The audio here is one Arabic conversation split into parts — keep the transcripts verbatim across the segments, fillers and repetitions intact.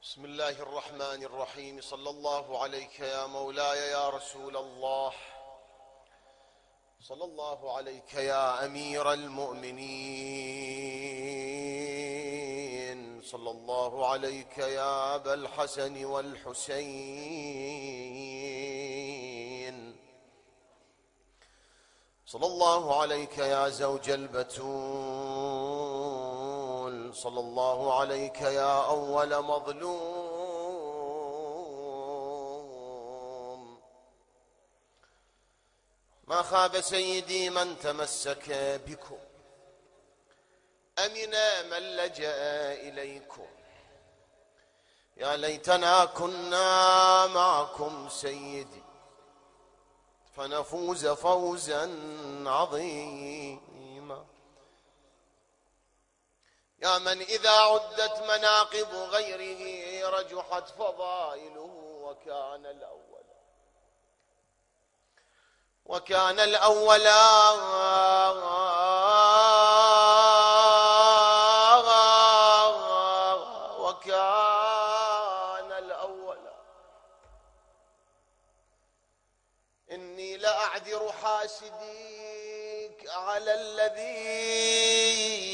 بسم الله الرحمن الرحيم. صلى الله عليك يا مولاي يا رسول الله، صلى الله عليك يا أمير المؤمنين، صلى الله عليك يا أبا الحسن والحسين، صلى الله عليك يا زوج البتول، صلى الله عليك يا أول مظلوم. ما خاب سيدي من تمسك بكم، أمن من لجأ إليكم. يا ليتنا كنا معكم سيدي فنفوز فوزا عظيما. يا من إذا عدت مناقب غيره رجحت فضائله، وكان الأول وكان الأول وكان الأول. إني لأعذر حاسديك على الذي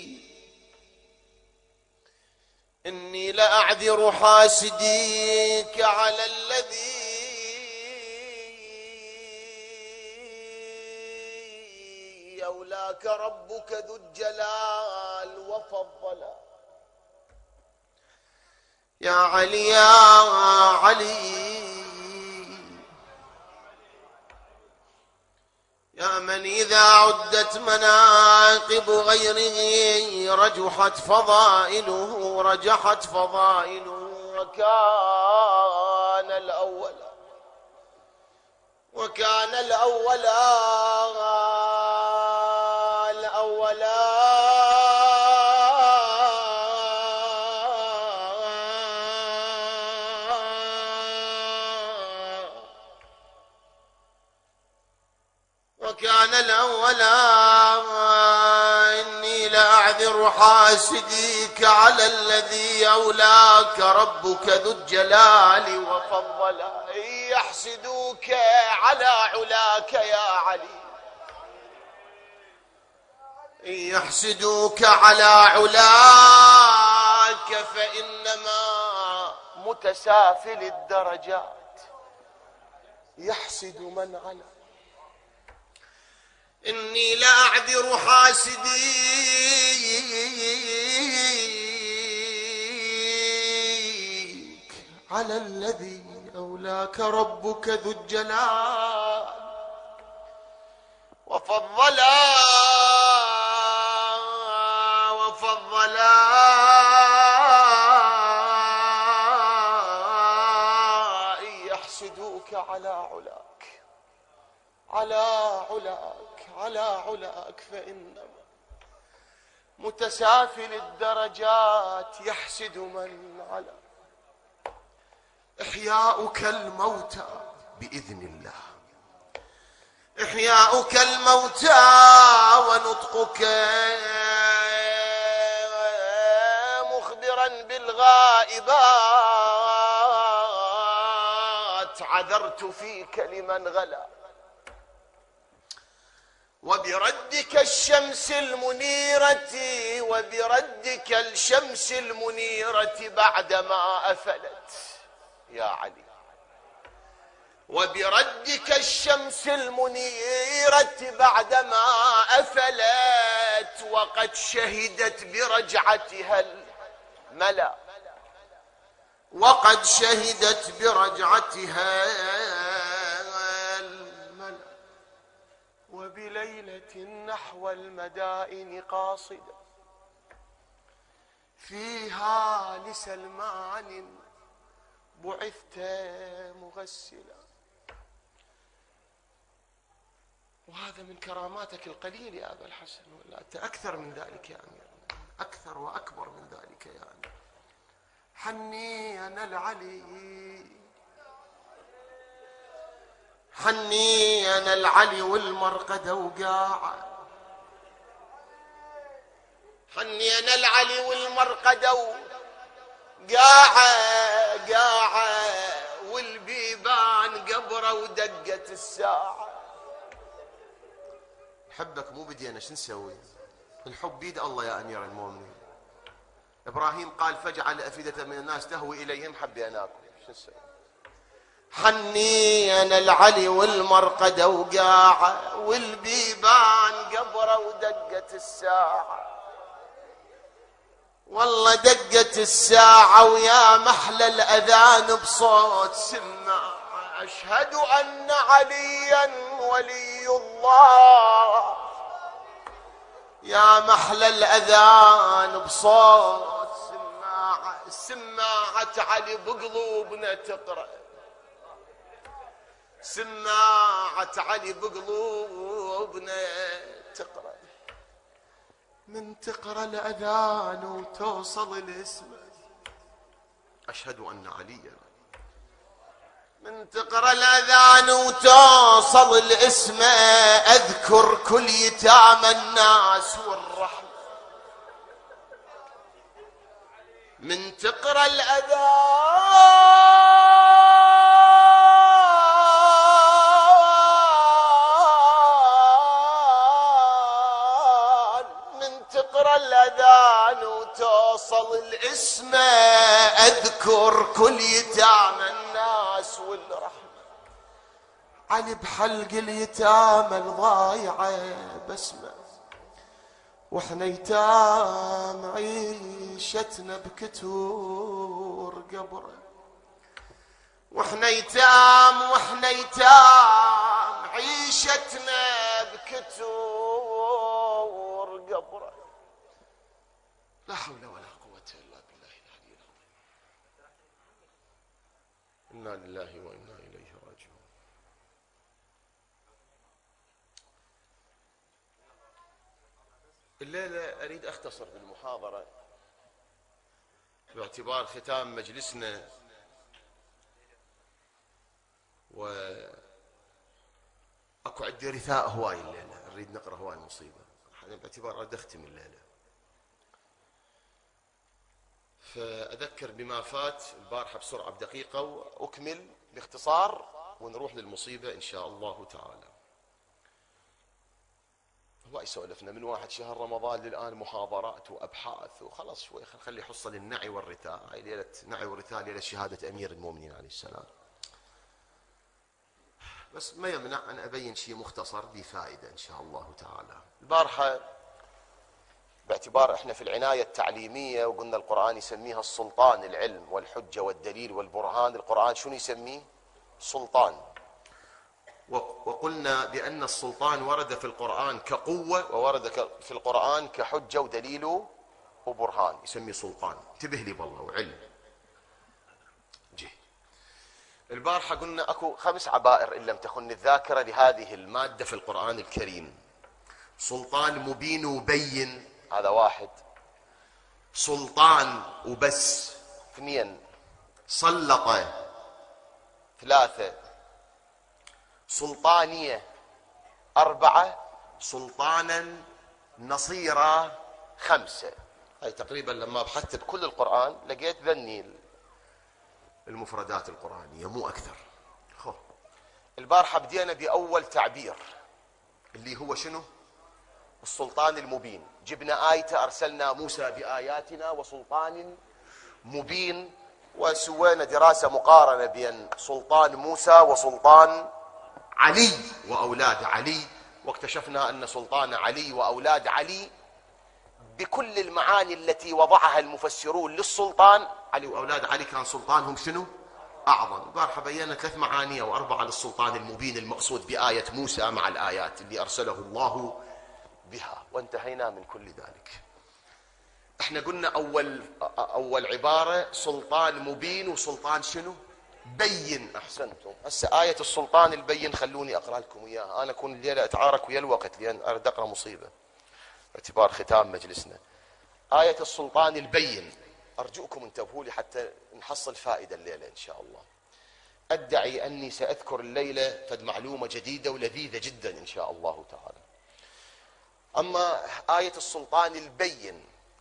إني لأعذر حاسديك على الذي أولاك ربك ذو الجلال وفضلا. يا علي يا علي يا من إذا عدت مناقب غيره رجحت فضائله رجحت فضائله وكان الأول وكان الأول الأول وكان الأول. إني لأعذر حاسديك على الذي أولاك ربك ذو الجلال وفضلا. يحسدوك على علاك يا علي، يحسدوك على علاك فإنما متسافل الدرجات يحسد من علا. إني لأعذر حاسديك على الذي أولاك ربك ذو الجلال وفضلا وفضلا. يحسدوك على علاك على علاك على علاك فإنما متسافل الدرجات يحسد من علا. إحياؤك الموتى بإذن الله، إحياؤك الموتى ونطقك مخبرا بالغائبات. عذرت فيك لمن غلا وبردك الشمس المنيرة وبردك الشمس المنيرة بعدما أفلت يا علي. وبردك الشمس المنيرة بعدما أفلت وقد شهدت برجعتها الملا وقد شهدت برجعتها الملا. وبليلة نحو المدائن قاصدة فيها لسلمان بعثت مغسلا. وهذا من كراماتك القليل يا أبا الحسن، ولا أنت أكثر من ذلك يا أمير، أكثر وأكبر من ذلك يا أمير. حني أنا العلي حني أنا العلي والمرقدة وقاعة. حني أنا العلي والمرقدة قاعة قاعة والبيبان قبره ودقت الساعة. حبك مو بدينا، شو نسوي؟ الحب بيد الله يا أمير المؤمنين. إبراهيم قال فاجعل أفئدة من الناس تهوي إليهم حبيناكم، شو نسوي؟ حني أنا العلي والمرقدة وقاعة والبيبان قبره ودقت الساعة. والله دقت الساعة ويا محلى الأذان بصوت سماعة أشهد أن عليا ولي الله. يا محلى الأذان بصوت سماعة، سماعة علي بقلوبنا تقرأ، سماعة علي بقلوبنا تقرأ. من تقرأ الأذان وتوصل الاسم أشهد أن عليا، من تقرأ الأذان وتوصل الاسم أذكر كل يتامى الناس والرحمة. من تقرأ الأذان الأذان وتوصل الاسم أذكر كل يتامى الناس والرحمة. علي بحلق اليتامى الضايعة بسمة، واحنا يتام عيشتنا بكتور قبره، واحنا يتام واحنا يتام عيشتنا بكتور قبره. لا حول ولا قوة إلا بالله العلي العظيم. إنا لله وإنا إليه راجعون. الليلة أريد أختصر بالمحاضرة باعتبار ختام مجلسنا وأكو عندي رثاء هواي الليلة أريد نقرأ هواي مصيبة باعتبار أريد أختم الليلة. فأذكر بما فات البارحة بسرعة بدقيقة وأكمل باختصار ونروح للمصيبة إن شاء الله تعالى. هو يسولفنا من واحد شهر رمضان للآن محاضرات وأبحاث وخلص شوي خلي حصة للنعي والرثاء. هاي ليلة نعي والرثاء ليلة شهادة أمير المؤمنين عليه السلام. بس ما يمنع أن أبين شيء مختصر ذي فائدة إن شاء الله تعالى. البارحة باعتبار احنا في العناية التعليمية وقلنا القرآن يسميها السلطان، العلم والحجة والدليل والبرهان. القرآن شنو يسميه؟ سلطان. وقلنا بأن السلطان ورد في القرآن كقوة وورد في القرآن كحجة ودليل وبرهان، يسميه سلطان. انتبه لي بالله وعلم. جي البارحة قلنا اكو خمس عبائر ان لم تخن الذاكرة لهذه المادة في القرآن الكريم. سلطان مبين وبين، هذا واحد. سلطان وبس، اثنين. سلطة، ثلاثة. سلطانية، أربعة. سلطانا نصيرا، خمسة. هاي تقريبا لما بحثت بكل القرآن لقيت ذني المفردات القرآنية مو أكثر. خو البارحة بدينا بأول تعبير اللي هو شنو؟ السلطان المبين. جبنا آية أرسلنا موسى بآياتنا وسلطان مبين، وسوينا دراسة مقارنة بين سلطان موسى وسلطان علي وأولاد علي، واكتشفنا أن سلطان علي وأولاد علي بكل المعاني التي وضعها المفسرون للسلطان، علي وأولاد علي كان سلطانهم شنو؟ أعظم. البارحة بينا ثلاث معاني أو أربعة للسلطان المبين المقصود بآية موسى مع الآيات اللي أرسله الله بها، وانتهينا من كل ذلك. احنا قلنا أول أول عبارة سلطان مبين وسلطان شنو؟ بين. أحسنتم. هسه آية السلطان البين خلوني أقرأ لكم إياها. أنا أكون الليلة أتعارك ويا الوقت لأن أريد أقرأ مصيبة باعتبار ختام مجلسنا. آية السلطان البين، أرجوكم انتبهوا لي حتى نحصل فائدة الليلة إن شاء الله. أدعي أني سأذكر الليلة فد معلومة جديدة ولذيذة جدا إن شاء الله تعالى. أما آية السلطان البين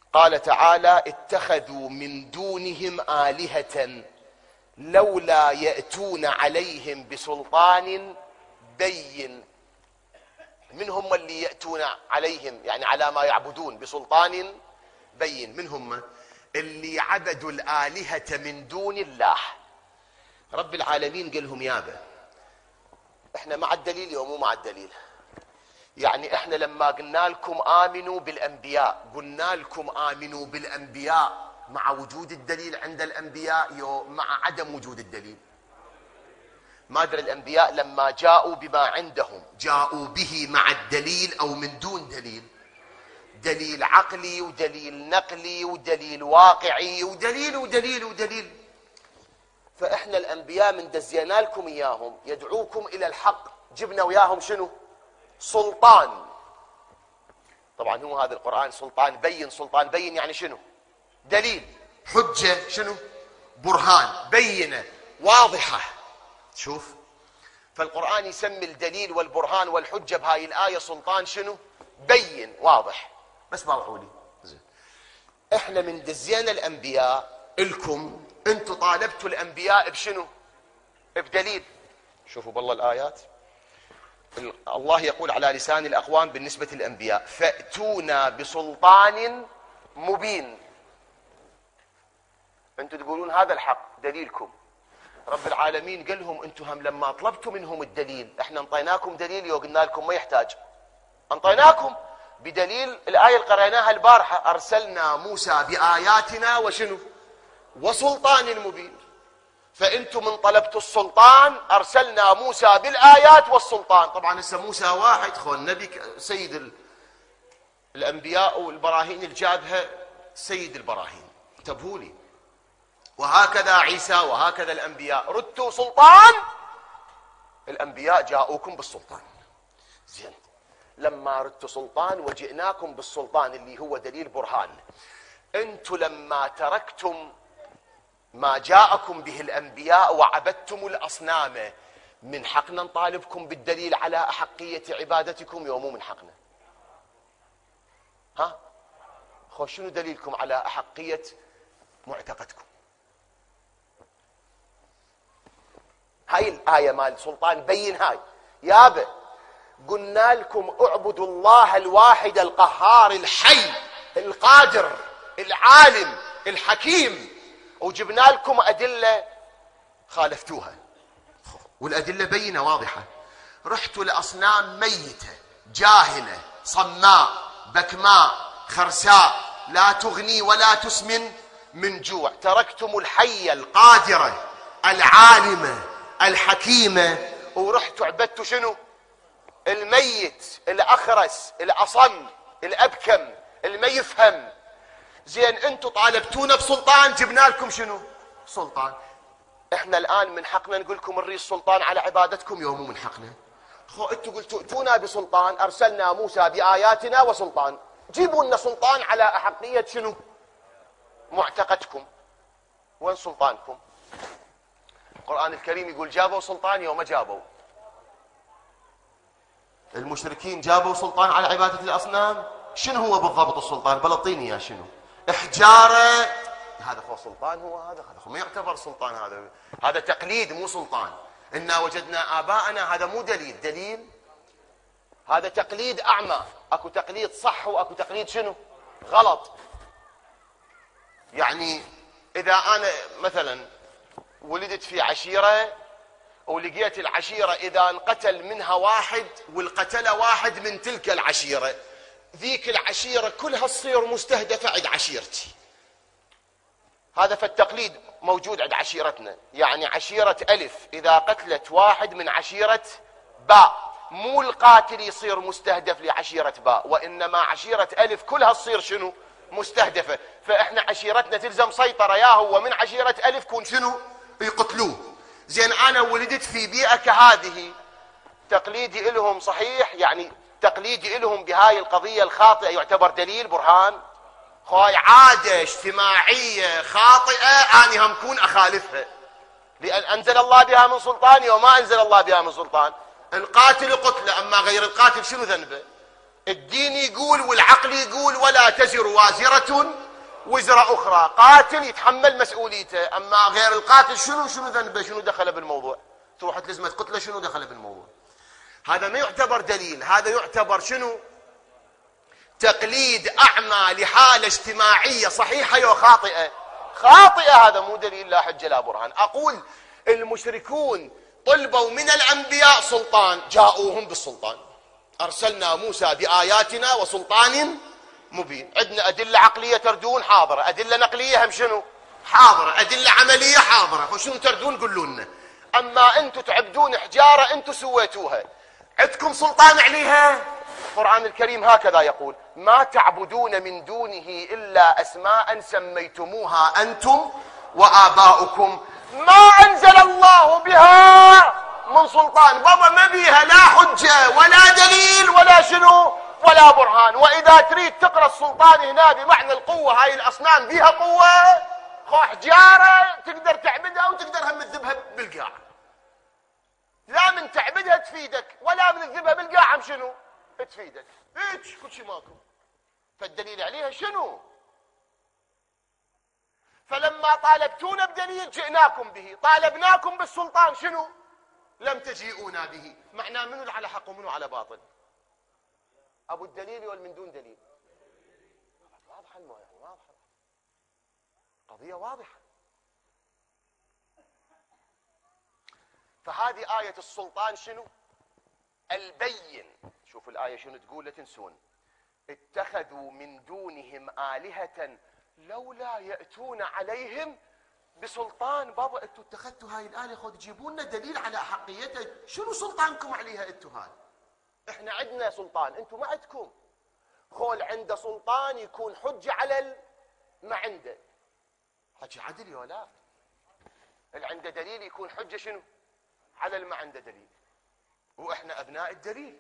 قال تعالى اتخذوا من دونهم آلهة لولا يأتون عليهم بسلطان بين. من هم اللي يأتون عليهم يعني على ما يعبدون بسلطان بين؟ من هم؟ اللي عبدوا الآلهة من دون الله. رب العالمين قال لهم يابا احنا مع الدليل ومو مع الدليل. يعني احنا لما قلنا لكم آمنوا بالأنبياء قلنا لكم آمنوا بالأنبياء مع وجود الدليل عند الأنبياء يو مع عدم وجود الدليل؟ ما أدري الأنبياء لما جاءوا بما عندهم جاءوا به مع الدليل أو من دون دليل؟ دليل عقلي ودليل نقلي ودليل واقعي ودليل ودليل ودليل. فإحنا الأنبياء من دزينا لكم إياهم يدعوكم إلى الحق، جبنا وياهم شنو؟ سلطان. طبعا هو هذا القرآن سلطان بين. سلطان بين يعني شنو؟ دليل، حجة، شنو؟ برهان، بينة، واضحة. شوف، فالقرآن يسمي الدليل والبرهان والحجة بهاي الآية سلطان شنو؟ بين، واضح. بس باوعوا لي زين. احنا من دزينا الأنبياء لكم، انتم طالبتوا الأنبياء بشنو؟ بدليل. شوفوا بالله الآيات، الله يقول على لسان الأقوام بالنسبة للأنبياء فأتونا بسلطان مبين. انتم تقولون هذا الحق دليلكم. رب العالمين قال لهم انتم هم لما طلبتوا منهم الدليل احنا انطيناكم دليل وقلنا لكم ما يحتاج، انطيناكم بدليل. الآية اللي قرأناها البارحة أرسلنا موسى بآياتنا وشنو؟ وسلطان مبين. فأنتم من طلبتوا السلطان أرسلنا موسى بالآيات والسلطان. طبعا هسه موسى واحد خو النبي سيد الأنبياء والبراهين الجابها سيد البراهين. انتبهوا لي. وهكذا عيسى وهكذا الأنبياء ردتوا سلطان، الأنبياء جاءوكم بالسلطان. زين، لما ردتوا سلطان وجئناكم بالسلطان اللي هو دليل برهان. انتم لما تركتم ما جاءكم به الأنبياء وعبدتم الأصنام، من حقنا نطالبكم بالدليل على أحقية عبادتكم يوم من حقنا؟ ها؟ خو شنو دليلكم على أحقية معتقدكم؟ هاي الآية مال سلطان بين. هاي يابا قلنا لكم اعبدوا الله الواحد القهار الحي القادر العالم الحكيم، وجبنا لكم أدلة خالفتوها، والأدلة بينة واضحة. رحتوا لأصنام ميتة جاهلة صماء بكماء خرساء لا تغني ولا تسمن من جوع. تركتم الحية القادرة العالمة الحكيمة ورحتوا عبدتوا شنو؟ الميت الأخرس الأصم الأبكم اللي ما يفهم. زين، انتم طالبتونا بسلطان جبنا لكم شنو؟ سلطان. احنا الآن من حقنا نقول لكم نريد سلطان على عبادتكم يوم من حقنا؟ خو انتم قلتوا ائتونا بسلطان أرسلنا موسى بآياتنا وسلطان، جيبوا لنا سلطان على أحقية شنو؟ معتقدكم. وين سلطانكم؟ القرآن الكريم يقول جابوا سلطان يوم جابوا. المشركين جابوا سلطان على عبادة الأصنام. شنو هو بالضبط السلطان؟ بلطيني يا شنو؟ إحجارة. هذا هو سلطان؟ هو هذا هذا ما يعتبر سلطان. هذا هذا تقليد مو سلطان. إنا وجدنا آباءنا، هذا مو دليل. دليل هذا تقليد أعمى. أكو تقليد صح وأكو تقليد شنو؟ غلط. يعني إذا أنا مثلا ولدت في عشيرة ولقيت العشيرة إذا انقتل منها واحد والقتل واحد من تلك العشيرة، ذيك العشيرة كلها تصير مستهدفة عند عشيرتي. هذا فالتقليد موجود عند عشيرتنا. يعني عشيرة ألف إذا قتلت واحد من عشيرة باء، مو القاتل يصير مستهدف لعشيرة باء، وإنما عشيرة ألف كلها تصير شنو؟ مستهدفة. فإحنا عشيرتنا تلزم سيطرة يا هو من عشيرة ألف كون شنو؟ يقتلوه. زين، أنا ولدت في بيئة كهذه، تقليدي إلهم صحيح، يعني تقليدي إلهم بهاي القضية الخاطئة يعتبر دليل برهان؟ خاي عادة اجتماعية خاطئة أنا هم كون أخالفها، لأن أنزل الله بها من سلطان وما أنزل الله بها من سلطان. القاتل قتله، أما غير القاتل شنو ذنبه؟ الدين يقول والعقل يقول ولا تزر وازرة وزر أخرى، قاتل يتحمل مسؤوليته، أما غير القاتل شنو شنو ذنبه، شنو دخله بالموضوع؟ تروح تلزمة قتله، شنو دخله بالموضوع؟ هذا ما يعتبر دليل، هذا يعتبر شنو؟ تقليد أعمى لحالة اجتماعية صحيحة أو خاطئة؟ خاطئة. هذا مو دليل، لا حجة لا برهان. أقول المشركون طلبوا من الأنبياء سلطان، جاءوهم بالسلطان، أرسلنا موسى بآياتنا وسلطان مبين. عندنا أدلة عقلية تردون حاضرة، أدلة نقلية هم شنو حاضرة، أدلة عملية حاضرة، وشنو تردون قولوا لنا. أما أنتم تعبدون حجارة أنتم سويتوها، عندكم سلطان عليها؟ القرآن الكريم هكذا يقول: ما تعبدون من دونه إلا أسماء سميتموها أنتم وآباؤكم ما أنزل الله بها من سلطان. بابا ما بيها لا حجة ولا دليل ولا شنو ولا برهان. وإذا تريد تقرأ السلطان هنا بمعنى القوة، هاي الأصنام بيها قوة؟ خو حجارة تقدر تعبدها وتقدر هم تذبها بالقاع، لا من تعبدها تفيدك ولا من تذبها بالقاع هم شنو تفيدك، هيك كل شيء ماكو. فالدليل عليها شنو؟ فلما طالبتونا بدليل جئناكم به، طالبناكم بالسلطان شنو؟ لم تجيئونا به. معناه منو على حق ومنو على باطل؟ ابو الدليل ولا من دون دليل؟ واضحه الموضوع، يعني واضحه، قضيه واضحه. فهذه آية السلطان شنو؟ البين. شوفوا الآية شنو تقول، لا تنسون: اتخذوا من دونهم آلهة لولا يأتون عليهم بسلطان. بابا انتوا اتخذتوا هاي الآلهة، خذ جيبوا لنا دليل على حقيتها، شنو سلطانكم عليها انتوا؟ هاي احنا عندنا سلطان انتوا ما عندكم. خول عنده سلطان يكون حجة على ما عنده، حكي عدل ولا؟ اللي عنده دليل يكون حجة شنو على اللي ما عنده دليل، واحنا ابناء الدليل.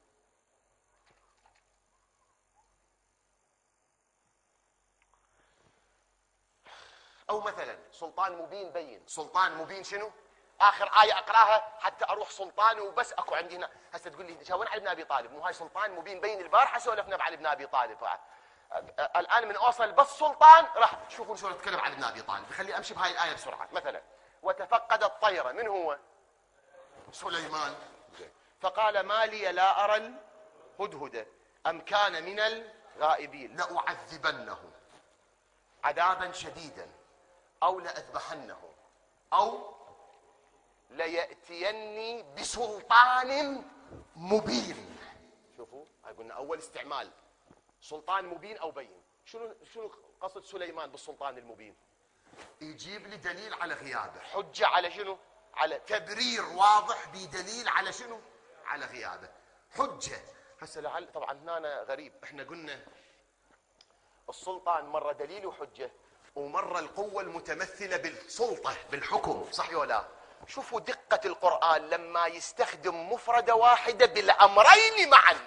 او مثلا سلطان مبين بين. سلطان مبين شنو؟ اخر آية اقراها حتى اروح سلطان وبس. اكو عندي هنا هسه تقول لي شاورنا على ابن ابي طالب، مو هاي سلطان مبين بين؟ البارحه سولفنا على ابن ابي طالب. الان من اوصل بس سلطان راح تشوفون شلون اتكلم على ابن ابي طالب. خلي امشي بهاي الايه بسرعه. مثلا: وتفقد الطير، من هو؟ سليمان. فقال: ما لي لا ارى الهدهد ام كان من الغائبين لاعذبنه عذابا شديدا او لاذبحنه او لياتيني بسلطان مبين. شوفوا هاي قلنا اول استعمال، سلطان مبين او بين. شنو شنو قصد سليمان بالسلطان المبين؟ يجيب لي دليل على غيابه، حجه على شنو؟ على تبرير واضح بدليل على شنو؟ على غيابه، حجه. هسه لعل طبعا هنا غريب، احنا قلنا السلطان مره دليل وحجه، ومره القوه المتمثله بالسلطه بالحكم، صح ولا؟ شوفوا دقه القران لما يستخدم مفرده واحده بالامرين معا.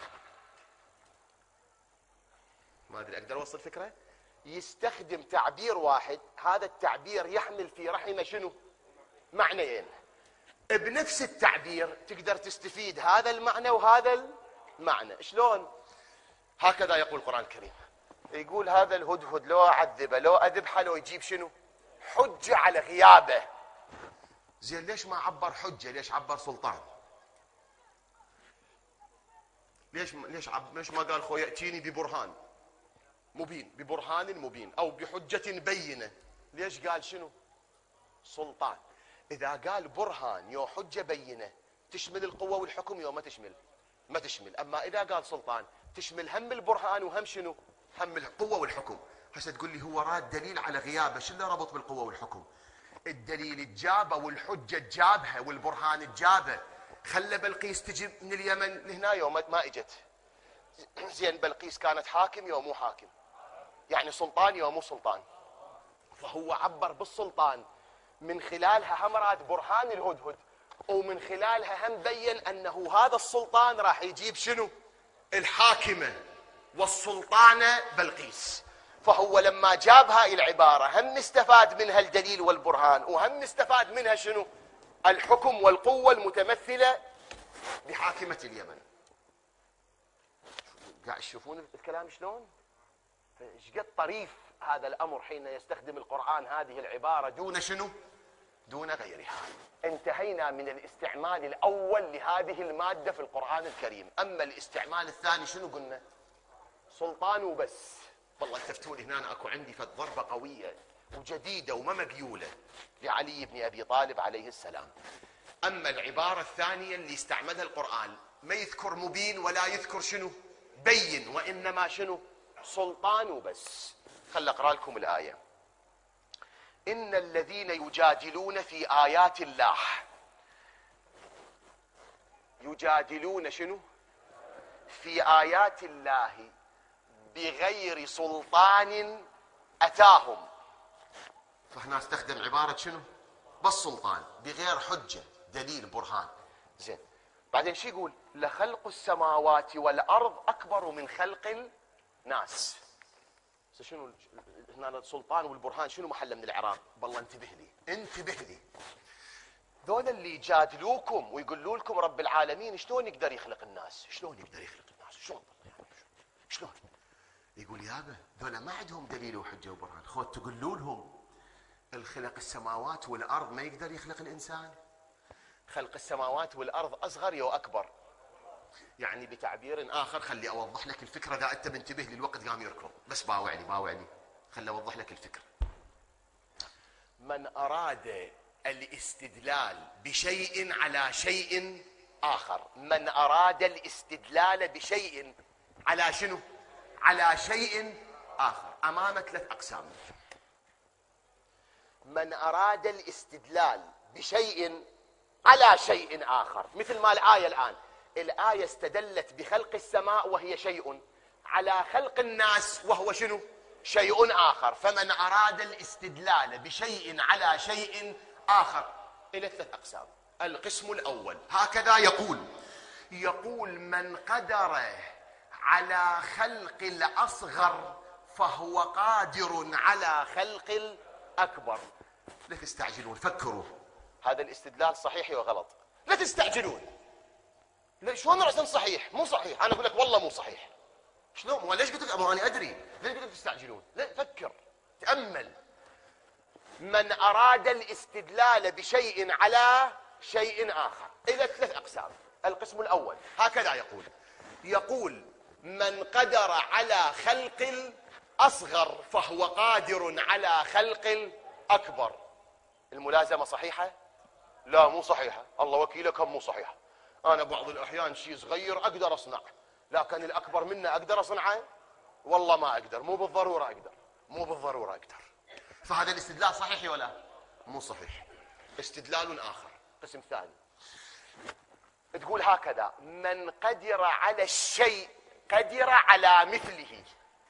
ما ادري اقدر اوصل فكره؟ يستخدم تعبير واحد، هذا التعبير يحمل في رحمه شنو؟ معنيين. بنفس التعبير تقدر تستفيد هذا المعنى وهذا المعنى. شلون؟ هكذا يقول القرآن الكريم، يقول هذا الهدهد لو أعذبه لو أذبحه لو يجيب شنو؟ حجة على غيابه. زين ليش ما عبر حجة؟ ليش عبر سلطان؟ ليش ليش عب ليش ما قال خو يأتيني ببرهان مبين، ببرهان مبين أو بحجة بينة؟ ليش قال شنو؟ سلطان. إذا قال برهان يو حجة بينة تشمل القوة والحكم يو ما تشمل؟ ما تشمل. أما إذا قال سلطان تشمل هم البرهان وهم شنو؟ هم القوة والحكم. هسه تقول لي هو راد دليل على غيابه، شو اللي ربط بالقوة والحكم؟ الدليل الجابه والحجة الجابها والبرهان الجابه. خلى بلقيس تجي من اليمن لهنا يوم ما اجت. زين بلقيس كانت حاكم يوم مو حاكم، يعني سلطان يوم مو سلطان. فهو عبر بالسلطان، من خلالها هم راد برهان الهدهد، ومن خلالها هم بين انه هذا السلطان راح يجيب شنو؟ الحاكمة والسلطانة بلقيس. فهو لما جاب هاي العبارة هم استفاد منها الدليل والبرهان، وهم استفاد منها شنو؟ الحكم والقوة المتمثلة بحاكمة اليمن. قاعد تشوفون الكلام شلون؟ ايش قد طريف هذا الامر حين يستخدم القرآن هذه العبارة دون شنو؟ دون غيرها. انتهينا من الاستعمال الاول لهذه المادة في القرآن الكريم. اما الاستعمال الثاني شنو قلنا؟ سلطان وبس. والله التفتوا لي هنا اكو عندي فد ضربة قوية وجديدة وما مقيولة لعلي بن ابي طالب عليه السلام. اما العبارة الثانية اللي استعملها القرآن ما يذكر مبين ولا يذكر شنو؟ بين، وانما شنو؟ سلطان وبس. خل اقرا لكم الآية. إن الذين يجادلون في آيات الله يجادلون شنو؟ في آيات الله بغير سلطان أتاهم. فهنا استخدم عبارة شنو؟ بس سلطان، بغير حجة دليل برهان. زين بعدين شو يقول؟ لخلق السماوات والأرض أكبر من خلق الناس. شنو هنا السلطان والبرهان شنو محله من الاعراب؟ والله انتبه لي انتبه لي. ذول اللي يجادلوكم ويقولوا لكم رب العالمين شلون يقدر يخلق الناس؟ شلون يقدر يخلق الناس؟ شلون؟ شلون؟ يقول يابا ذولا ما عندهم دليل وحجه وبرهان، خذ تقولوا لهم الخلق السماوات والارض ما يقدر يخلق الانسان. خلق السماوات والارض اصغر يو اكبر؟ يعني بتعبير اخر خلي اوضح لك الفكره اذا انت منتبه لي الوقت قام يركض، بس باوع لي باوع لي خلي اوضح لك الفكره. من اراد الاستدلال بشيء على شيء اخر، من اراد الاستدلال بشيء على شنو؟ على شيء اخر، امامك ثلاث اقسام. من اراد الاستدلال بشيء على شيء اخر، مثل ما الايه الان، الآية استدلت بخلق السماء وهي شيء، على خلق الناس وهو شنو؟ شيء آخر. فمن أراد الاستدلال بشيء على شيء آخر إلى ثلاث أقسام. القسم الأول هكذا يقول: يقول من قدر على خلق الأصغر فهو قادر على خلق الأكبر. لا تستعجلون، فكروا هذا الاستدلال صحيح ولا غلط؟ لا تستعجلون. ليش شلون رأسا صحيح؟ مو صحيح. انا اقول لك والله مو صحيح. شلون؟ مو ليش قلت لك؟ انا ادري ليش قلت لك تستعجلون؟ لا فكر تأمل. من اراد الاستدلال بشيء على شيء اخر الى ثلاث اقسام. القسم الاول هكذا يقول: يقول من قدر على خلق الاصغر فهو قادر على خلق الاكبر. الملازمة صحيحة؟ لا مو صحيحة. الله وكيلك مو صحيحة. أنا بعض الأحيان شيء صغير أقدر أصنع، لكن الأكبر منه أقدر أصنعه؟ والله ما أقدر. مو بالضرورة أقدر، مو بالضرورة أقدر. فهذا الاستدلال صحيح ولا مو صحيح؟ استدلال آخر، قسم ثاني، تقول هكذا: من قدر على الشيء قدر على مثله.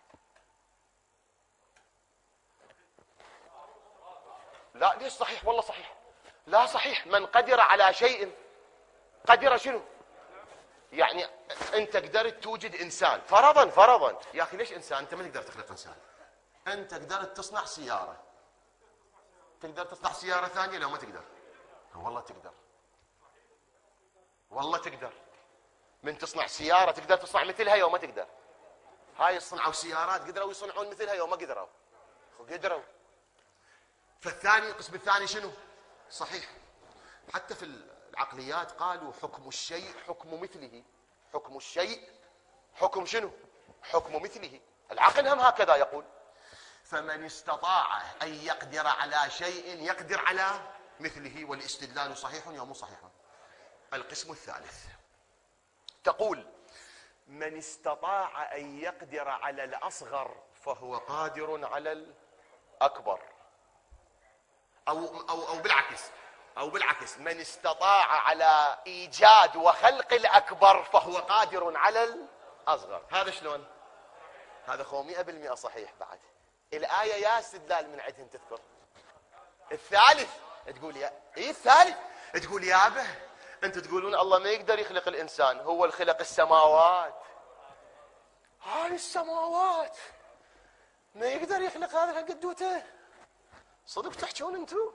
لا ليش صحيح؟ والله صحيح. لا صحيح. من قدر على شيء قدر شنو؟ يعني انت قدرت توجد انسان فرضا فرضا. يا اخي ليش انسان؟ انت ما تقدر تخلق انسان. انت قدرت تصنع سياره، تقدر تصنع سياره ثانيه؟ لو ما تقدر. والله تقدر، والله تقدر. من تصنع سياره تقدر تصنع مثلها يوم ما تقدر. هاي صنعوا سيارات قدروا يصنعون مثلها يوم ما قدروا. قدروا. فالثاني القسم الثاني شنو؟ صحيح. حتى في العقليات قالوا حكم الشيء حكم مثله. حكم الشيء حكم شنو؟ حكم مثله. العقل هم هكذا يقول: فمن استطاع أن يقدر على شيء يقدر على مثله. والاستدلال صحيح يا مو صحيح؟ القسم الثالث تقول: من استطاع أن يقدر على الأصغر فهو قادر على الأكبر. أو, أو, أو بالعكس أو بالعكس من استطاع على إيجاد وخلق الأكبر فهو قادر على الأصغر. هذا شلون؟ هذا خو مئة بالمئة صحيح. بعد الآية يا استدلال من عندهم تذكر. الثالث تقول يا إيه الثالث تقول يابا أنت تقولون الله ما يقدر يخلق الإنسان، هو الخلق السماوات. هاي السماوات ما يقدر يخلق هذا قدوته. صدق تحجون انتو؟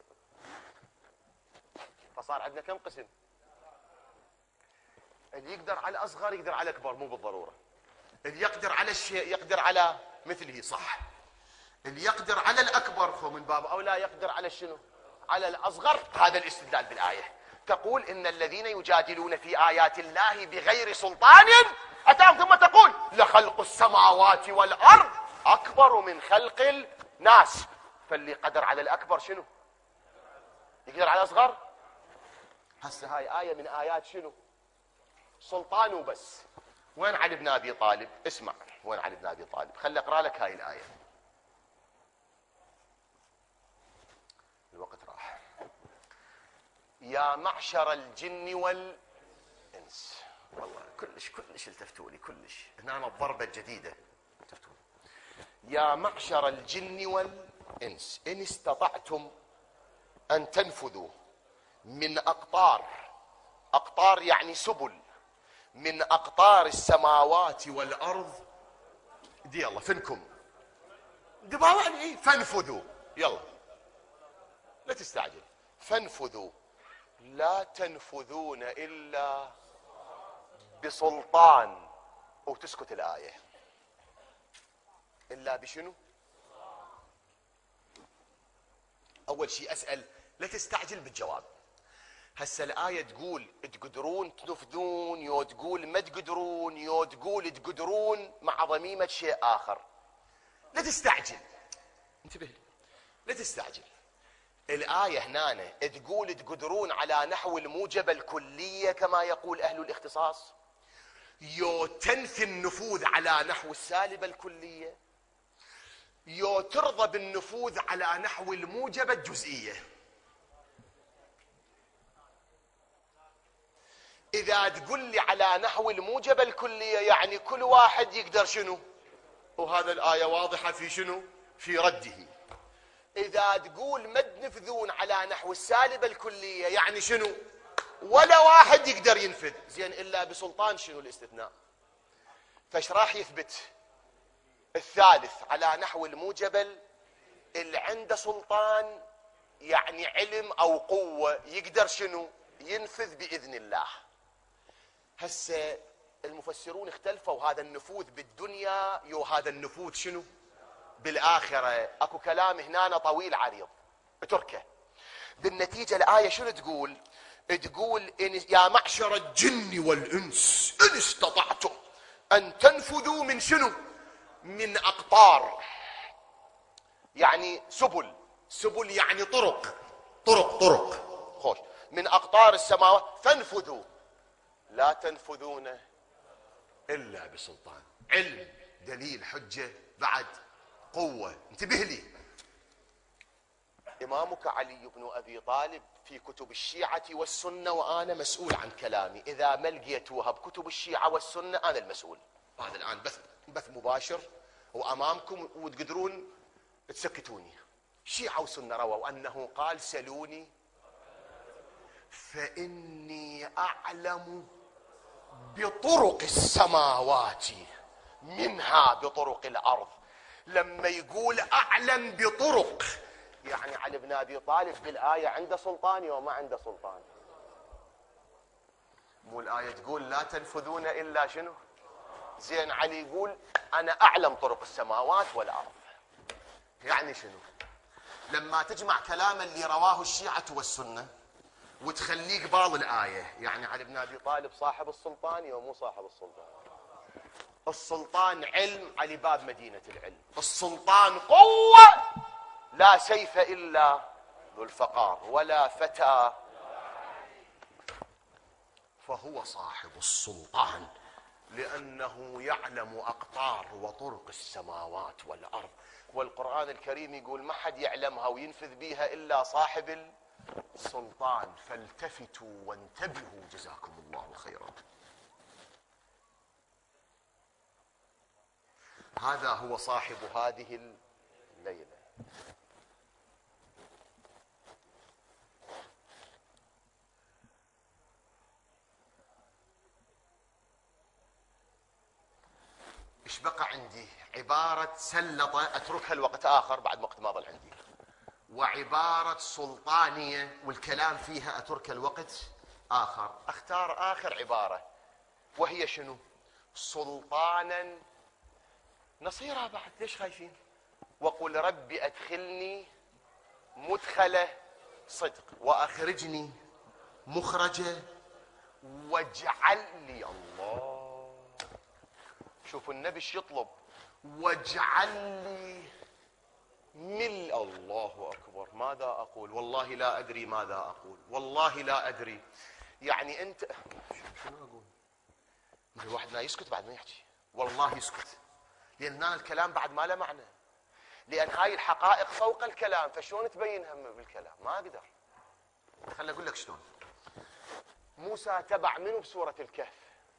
فصار عندنا كم قسم؟ اللي يقدر على الأصغر يقدر على الأكبر مو بالضرورة. اللي يقدر على الشيء يقدر على مثله، صح. اللي يقدر على الأكبر فهو من باب أولى يقدر على شنو؟ على الأصغر. هذا الاستدلال بالآية. تقول إن الذين يجادلون في آيات الله بغير سلطان أتاهم، ثم تقول لخلق السماوات والأرض أكبر من خلق الناس. فاللي قدر على الأكبر شنو؟ يقدر على الأصغر. هسه هاي آية من آيات شنو؟ سلطان وبس. وين علي بن أبي طالب؟ اسمع، وين علي بن أبي طالب؟ خلي أقرأ لك هاي الآية. الوقت راح. يا معشر الجن والإنس. والله كلش كلش التفتوا لي، كلش هنا أنا الضربة الجديدة التفتوا لي. يا معشر الجن والإنس إن استطعتم أن تنفذوا من أقطار، أقطار يعني سبل، من أقطار السماوات والأرض، دي الله فنكم دباوعني إيه؟ فانفذوا، يلا لا تستعجل. فانفذوا لا تنفذون إلا بسلطان. وتسكت الآية. إلا بشنو؟ أول شيء أسأل، لا تستعجل بالجواب. هسه الآية تقول تقدرون تنفذون، يو تقول ما تقدرون، يو تقول تقدرون مع ضميمة شيء آخر. لا تستعجل، انتبه، لا تستعجل. الآية هنا تقول تقدرون على نحو الموجبة الكلية كما يقول أهل الاختصاص، يو تنفي النفوذ على نحو السالبة الكلية، يو ترضى بالنفوذ على نحو الموجبة الجزئية. إذا تقول لي على نحو الموجبة الكلية يعني كل واحد يقدر شنو؟ وهذا الآية واضحة في شنو؟ في رده. إذا تقول ما تنفذون على نحو السالبة الكلية يعني شنو؟ ولا واحد يقدر ينفذ. زين إلا بسلطان، شنو الاستثناء؟ فايش راح يثبت؟ الثالث على نحو الموجبة اللي عنده سلطان يعني علم أو قوة يقدر شنو؟ ينفذ بإذن الله. هسه المفسرون اختلفوا، هذا النفوذ بالدنيا يو هذا النفوذ شنو؟ بالآخرة. أكو كلام هنا طويل عريض اتركه. بالنتيجة الآية شنو تقول؟ تقول إن يا معشر الجن والإنس إن استطعتم أن تنفذوا من شنو؟ من أقطار يعني سبل، سبل يعني طرق، طرق طرق خوش، من أقطار السماوات فانفذوا لا تنفذون إلا بسلطان. علم، دليل، حجة، بعد قوة. انتبه لي، إمامك علي بن أبي طالب في كتب الشيعة والسنة، وأنا مسؤول عن كلامي. إذا ما لقيتوها بكتب الشيعة والسنة أنا المسؤول. هذا الآن بث بث مباشر وأمامكم وتقدرون تسكتوني. شيعة وسنة رووا أنه قال سلوني فإني أعلم بطرق السماوات منها بطرق الأرض. لما يقول أعلم بطرق يعني علي بن أبي طالب بالآية عنده سلطان وما عنده سلطان. مو الآية تقول لا تنفذون إلا شنو؟ زين علي يقول أنا أعلم طرق السماوات والأرض. يعني شنو؟ لما تجمع كلام اللي رواه الشيعة والسنة وتخليه قبال الآية، يعني علي بن أبي طالب صاحب السلطان ومو صاحب السلطان. السلطان علم على باب مدينة العلم، السلطان قوة لا سيف إلا ذو الفقار ولا فتى، فهو صاحب السلطان لأنه يعلم أقطار وطرق السماوات والأرض. والقرآن الكريم يقول ما حد يعلمها وينفذ بيها إلا صاحب السلطان. فالتفتوا وانتبهوا جزاكم الله خيرا. هذا هو صاحب هذه الليلة. ايش بقى عندي؟ عبارة سلطة اتركها الوقت اخر بعد وقت ما ظل عندي، وعبارة سلطانية والكلام فيها اتركها الوقت اخر. اختار اخر عبارة وهي شنو؟ سلطانا نصيرا بعد، ليش خايفين؟ وقل ربي أدخلني مدخل صدق وأخرجني مخرج واجعل لي. الله، شوفوا النبي ايش يطلب، واجعل لي من. الله أكبر، ماذا أقول؟ والله لا أدري ماذا أقول، والله لا أدري. يعني أنت شنو أقول؟ ما الواحد ما يسكت بعد ما يحكي، والله يسكت، لأن الكلام بعد ما له معنى، لأن هاي الحقائق فوق الكلام، فشلون تبينها بالكلام؟ ما أقدر. خليني أقول لك شلون. موسى تبع منه بسورة الكهف؟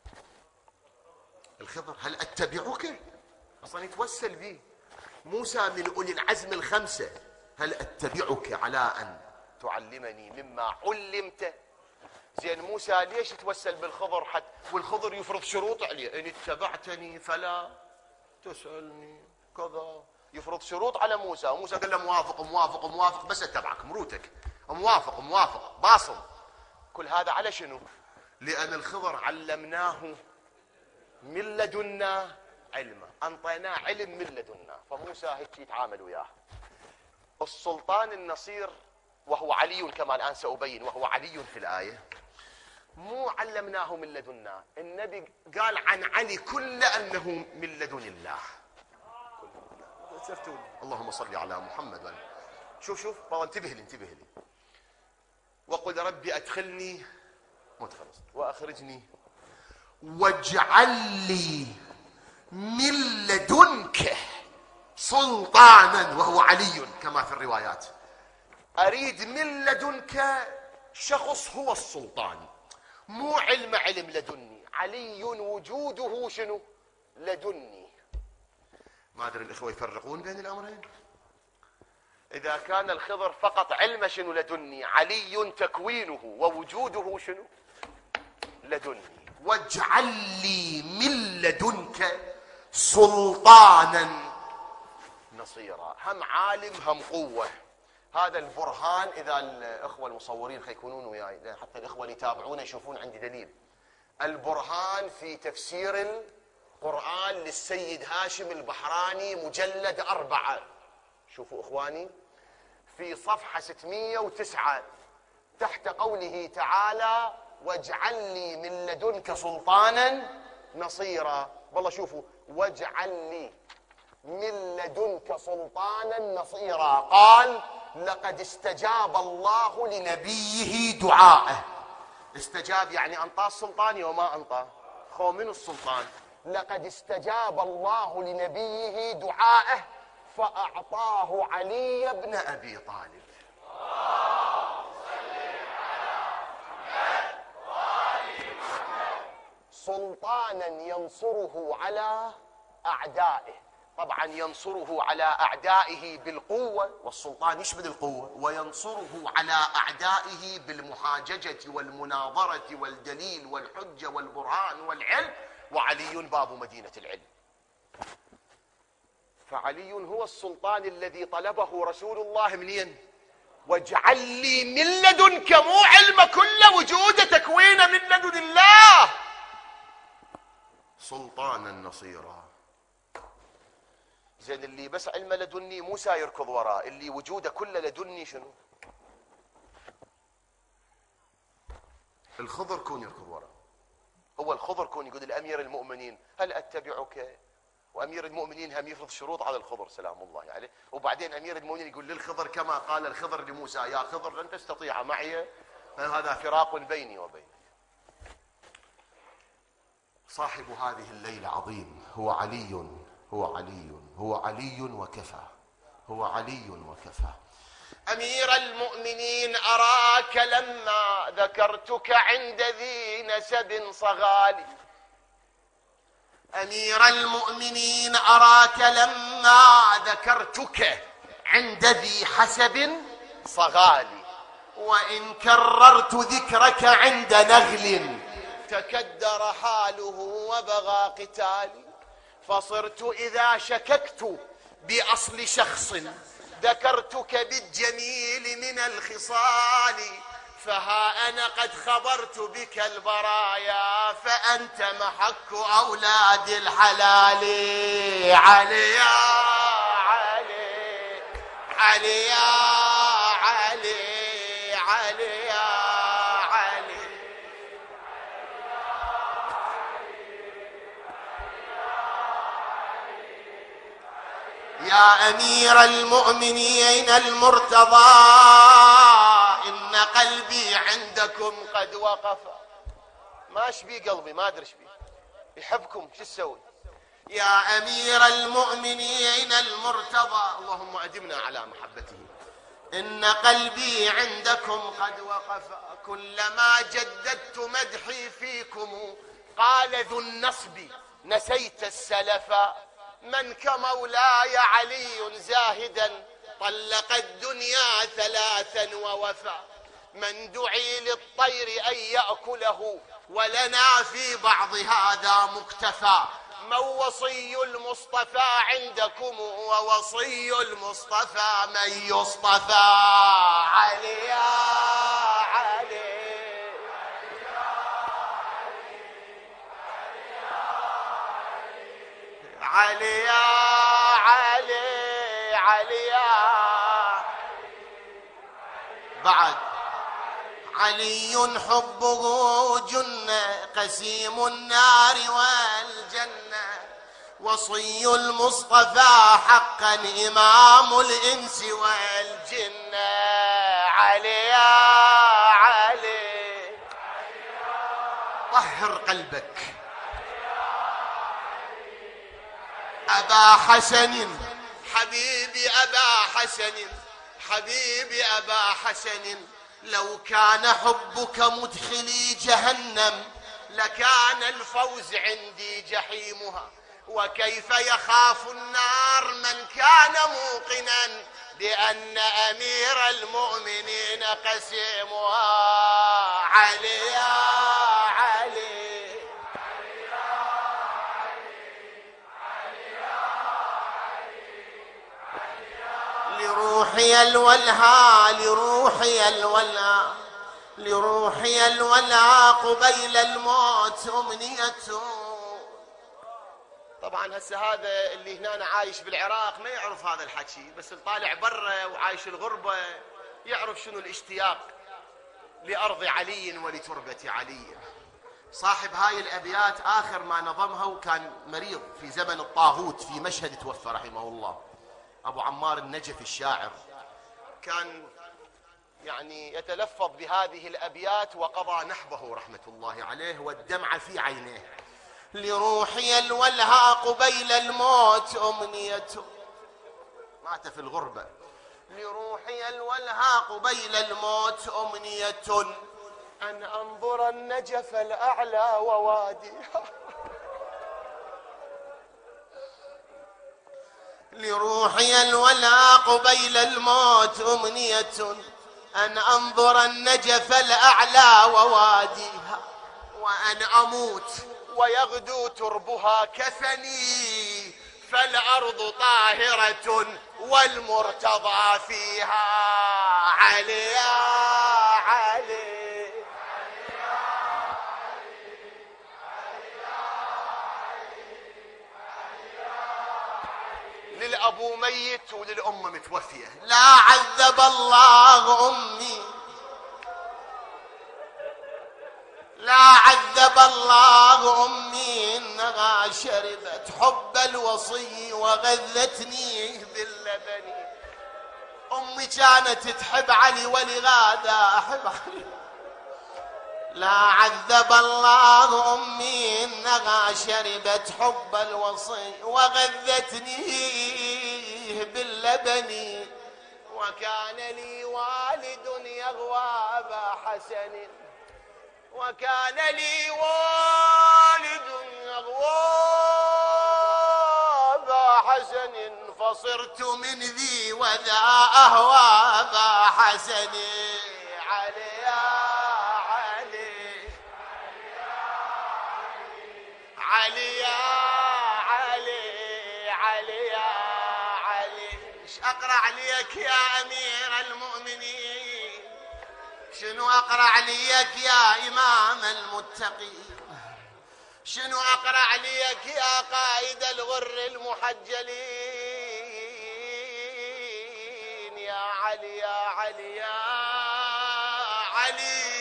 الخضر. هل أتبعك؟ أصلا يتوسل به موسى من أولي العزم الخمسة. هل أتبعك على أن تعلمني مما علمت؟ زين موسى ليش يتوسل بالخضر حتى والخضر يفرض شروط عليه؟ إن اتبعتني فلا تسألني كذا، يفرض شروط على موسى. موسى قال له موافق موافق موافق، بس اتبعك مروتك، موافق موافق باصم. كل هذا على شنو؟ لأن الخضر علمناه من لدنا علما، أنطيناه علم من لدنا، فموسى هيك يتعامل وياه. السلطان النصير وهو علي كما الآن سأبين، وهو علي في الآية، مو علمناه من لدنا، النبي قال عن علي كل أنه من لدن الله. اللهم صل على محمد. شوف شوف والله، انتبه لي انتبه لي. وقل ربي أدخلني مدخل وأخرجني واجعل لي من لدنك سلطانا، وهو علي كما في الروايات. أريد من لدنك شخص هو السلطان، مو علم علم لدني. علي وجوده شنو؟ لدني. ما أدري الإخوة يفرقون بين الأمرين. إذا كان الخضر فقط علم شنو لدني، علي تكوينه ووجوده شنو؟ لدني. واجعل لي من لدنك سلطانا نصيرا. هم عالم هم قوة. هذا البرهان، إذا الإخوة المصورين خيكونون وياي حتى الإخوة اللي يتابعون يشوفون عندي دليل. البرهان في تفسير القرآن للسيد هاشم البحراني مجلد أربعة. شوفوا إخواني في صفحة ستمئة وتسعة تحت قوله تعالى واجعل لي من لدنك سلطانا نصيرا. والله شوفوا، واجعل لي من لدنك سلطانا نصيرا. قال لقد استجاب الله لنبيه دعاءه. استجاب يعني أنطاه السلطان وما أنطاه. خو من السلطان. لقد استجاب الله لنبيه دعاءه فأعطاه علي بن أبي طالب. سلطانا ينصره على أعدائه. طبعا ينصره على أعدائه بالقوة، والسلطان يشمل القوة، وينصره على أعدائه بالمحاججة والمناظرة والدليل والحجة والبرهان والعلم، وعلي باب مدينة العلم. فعلي هو السلطان الذي طلبه رسول الله منين؟ واجعل لي من لدنك، مو علم كل وجود تكوين من لدن الله، سلطانا نصيرا. زين اللي بس علم لدني موسى يركض وراه، اللي وجوده كله لدني شنو؟ الخضر كون يركض وراه. هو الخضر كون يقول الأمير المؤمنين هل أتبعك، وأمير المؤمنين هم يفرض شروط على الخضر سلام الله عليه. وبعدين أمير المؤمنين يقول للخضر كما قال الخضر لموسى يا خضر لن تستطيع معي، هذا فراق بيني وبينك. صاحب هذه الليلة عظيم، هو علي، هو علي، هو علي وكفى، هو علي وكفى. أمير المؤمنين أراك لما ذكرتك عند ذي نسب صغالي. أمير المؤمنين أراك لما ذكرتك عند ذي حسب صغالي، وإن كررت ذكرك عند نغل تكدر حاله وبغى قتالي. فصرت إذا شككت بأصل شخص ذكرتك بالجميل من الخصال، فها أنا قد خبرت بك البرايا فأنت محك أولاد الحلال. علي يا علي، علي يا علي، علي يا علي. يا أمير المؤمنين المرتضى إن قلبي عندكم قد وقف. ما شبي قلبي، ما أدري شبي، يحبكم، شو تسوي؟ يا أمير المؤمنين المرتضى، اللهم أدمنا على محبته. إن قلبي عندكم قد وقف، كلما جددت مدحي فيكم قال ذو النصب نسيت السلف. من كمولاي علي زاهدا طلق الدنيا ثلاثا ووفى. من دعي للطير أن يأكله ولنا في بعض هذا مكتفى. من وصي المصطفى عندكم ووصي المصطفى من يصطفى. علي يا علي، علي يا علي، علي يا بعد. علي حبه جنة قسيم النار والجنة. وصي المصطفى حقا إمام الإنس والجنة. علي يا علي، طهر قلبك. أبا حسن حبيبي، أبا حسن حبيبي، أبا حسن لو كان حبك مدخلي جهنم لكان الفوز عندي جحيمها. وكيف يخاف النار من كان موقنا بأن أمير المؤمنين قسيمها. علي يا علي، لروحي الولها، لروحي الولا، لروحي الولا قبيل الموت أمنية. طبعا هسه هذا اللي هنا عايش بالعراق ما يعرف هذا الحكي، بس الطالع برا وعايش الغربة يعرف شنو الاشتياق لأرض علي ولتربة علي. صاحب هاي الأبيات آخر ما نظمها وكان مريض في زمن الطاغوت في مشهد توفى رحمه الله، أبو عمار النجف الشاعر، كان يعني يتلفظ بهذه الأبيات وقضى نحبه رحمة الله عليه والدمع في عينيه. لروحي الولها قبيل الموت أمنية، مات في الغربة. لروحي الولها قبيل الموت أمنية أن أنظر النجف الأعلى ووادي. لروحي الولا قبيل الموت أمنية أن أنظر النجف الأعلى وواديها. وأن أموت ويغدو تربها كفني فالأرض طاهرة والمرتضى فيها. علي يا علي، للأبو ميت وللأم متوفية. لا عذب الله أمي، لا عذب الله أمي إنها شربت حب الوصي وغذتني باللبن. أمي كانت تحب علي ولغادا أحب علي. لا عذب الله أمي إنها شربت حب الوصي وغذتني باللبن. وكان لي والد يغوى أبا حسن، وكان لي والد يغوى أبا حسن فصرت من ذي وذا أهوى أبا حسن. علي يا علي، علي يا علي، علي يا علي. ايش اقرا عليك يا امير المؤمنين؟ شنو اقرا عليك يا امام المتقين، شنو اقرا عليك يا قائد الغر المحجلين، يا علي يا علي يا علي